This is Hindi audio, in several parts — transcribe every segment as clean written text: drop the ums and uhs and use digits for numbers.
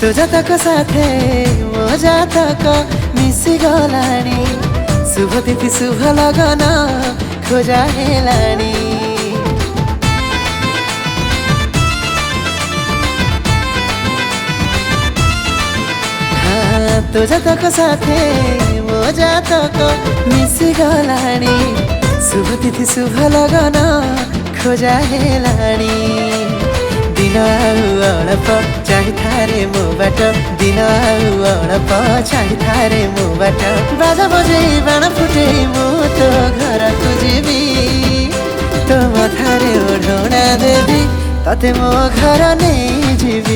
तो जातक साथे मो जातक मिसी गलानी शुभ तिथि शुभ लगन खोजा हेलानी। हाँ तो जातक साथे मो जातक मिसी गलानी शुभ तिथि शुभ लगन खोजा हेलानी। दिन अड़प चाहिए मो बाट दिन अड़प चाहिए मो बाट बाजा बजे बाण फुटे मु तो घर को जीवी तो मथारे ओढ़ना देवी तते मो घर नहीं जीवी।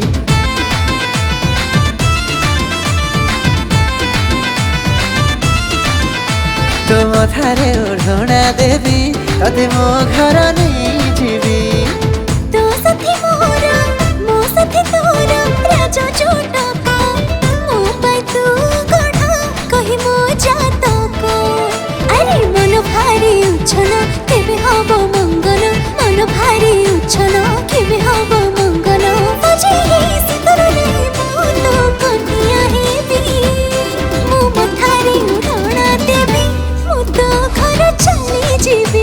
तो मथारे ओढ़ना देवी तते मो घर नहीं जीवी। राजा जोटक मो पाई तू गढ़ा कही मो जातक। अरे मन भारी उछन केबे हब मंगल मन भारी उछन केबे हब मंगल बजे सितर नहीं मो तो कन्या हेबी मो मथारी उड़ना देवी मो तो घर चली जीवी।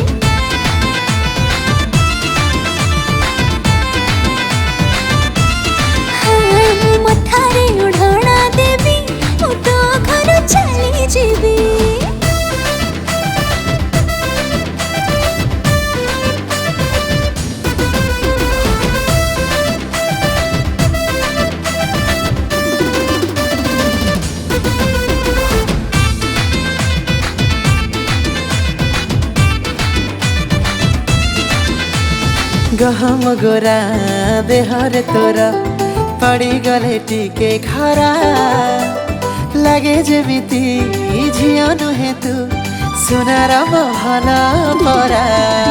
गहम गोरा देहरे तोरा पड़ी गले टिके खरा लगे जेमिति झियो नुहे तू सुनार महल परा।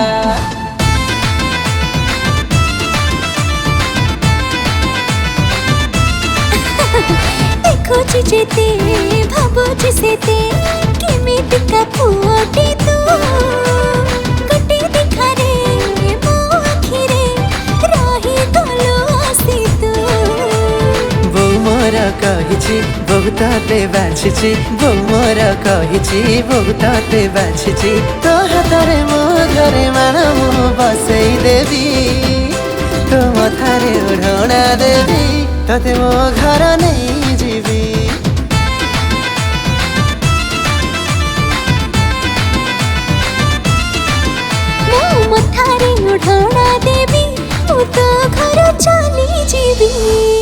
देखुची जेते भाबुची सेते केमितिका पुअटी तू गटे दिखारे मो आखिरे रही गलो आसी तू। बो मोर कहिछि बहुत ते बाछिछि बो मोर कहिछि बहुत ते बाछिछि तो हातरे मो घरे माण मु बसई देवी तो मथारे ओढ़ना देवी तते मो घर नहीं जीवी। मो मथारे ओढ़ना देवी मु तो घर चली जीवी।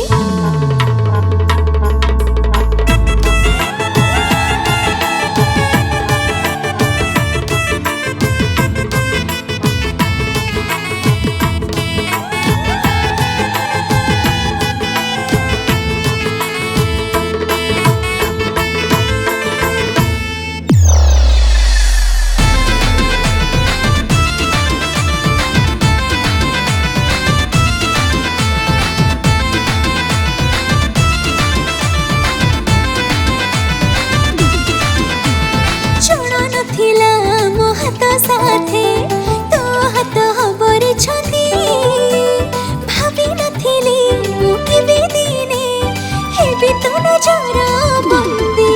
साथे तो हाथ हबरे छथी भाभी नथिली मु केबे दिने हेबे तो नजर बंदी।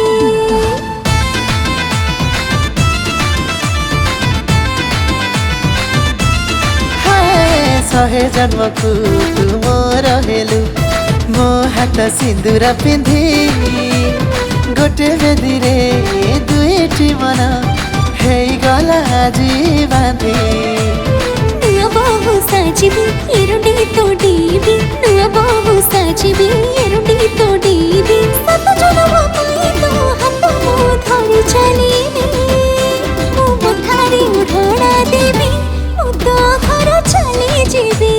हाय सहे जन्म को तू मोर हेलु मो हाथ सिंदूर पिंधी गोटे बेदी रे दुईटी मन गला जी बांधी। नुआ बहु साजिबी एरुडी तो डीबी नुआ बहु साजिबी एरुडी तो डीबी सत जनम पाई तो हाथ मो धरी चलीनी मो मथारी ओढ़ना देवी मो तो घर चली जीवी।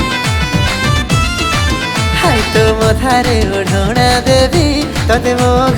हाय तो मथारे ओढ़ना देवी तते मो